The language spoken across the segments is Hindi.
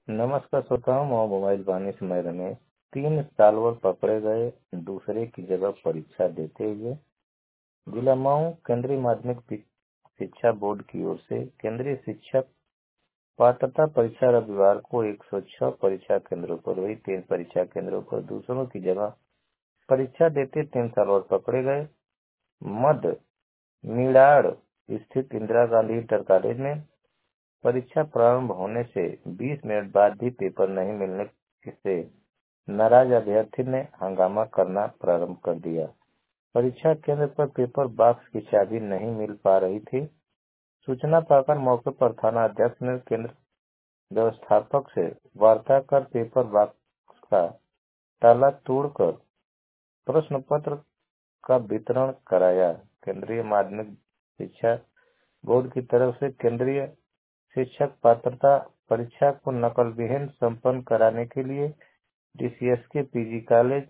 नमस्कार श्रोताओं, मोबाइल पाने से मैं रमेश। 3 साल पकड़े गए, दूसरे की जगह परीक्षा देते हुए। जिला मऊ केंद्रीय माध्यमिक शिक्षा बोर्ड की ओर से केंद्रीय शिक्षक पात्रता परीक्षा रविवार को 106 परीक्षा केंद्रों पर हुई। 3 परीक्षा केंद्रों पर दूसरों की जगह परीक्षा देते 3 साल पकड़े गए। मध्य मीणाड़ स्थित इंदिरा गांधी इंटर कॉलेज में परीक्षा प्रारंभ होने से 20 मिनट बाद भी पेपर नहीं मिलने से नाराज अभ्यर्थी ने हंगामा करना प्रारंभ कर दिया। परीक्षा केंद्र पर पेपर बॉक्स की चाबी नहीं मिल पा रही थी। सूचना पाकर मौके पर थाना अध्यक्ष ने केंद्र व्यवस्थापक से वार्ता कर पेपर बॉक्स का ताला तोड़कर प्रश्न पत्र का वितरण कराया। केंद्रीय माध्यमिक शिक्षा बोर्ड की तरफ से केंद्रीय शिक्षक पात्रता परीक्षा को नकल विहीन संपन्न कराने के लिए DCSK PG college,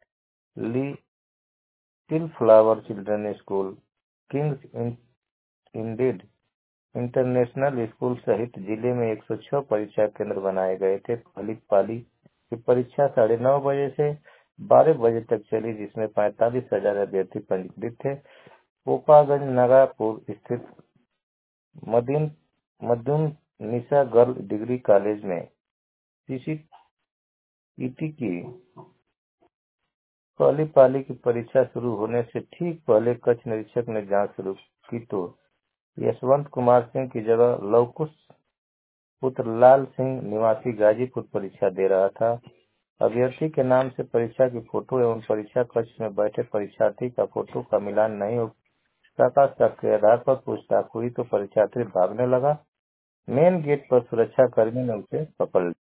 little flower children school, kings indeed international school सहित जिले में 106 परीक्षा केंद्र बनाए गए थे। पहली पाली की परीक्षा 9:30 बजे से 12 बजे तक चली, जिसमें 45,000 अभ्यर्थी पंजीकृत थे। पोपागंज नगापुर स्थित Madun Nisha girl degree college में सीसीईटी की पहली पाली की परीक्षा शुरू होने से ठीक पहले कक्ष निरीक्षक ने जांच शुरू की तो यशवंत कुमार सिंह की जगह लवकुश पुत्र लाल सिंह निवासी गाजीपुर परीक्षा दे रहा था। अभ्यर्थी के नाम से परीक्षा की फोटो एवं परीक्षा कक्ष में बैठे परीक्षार्थी का फोटो का मिलान नहीं हो सका। शक के आधार पर पूछताछ हुई तो परीक्षार्थी भागने लगा। मेन गेट पर सुरक्षा कर्मी ने उसे पकड़ लिया।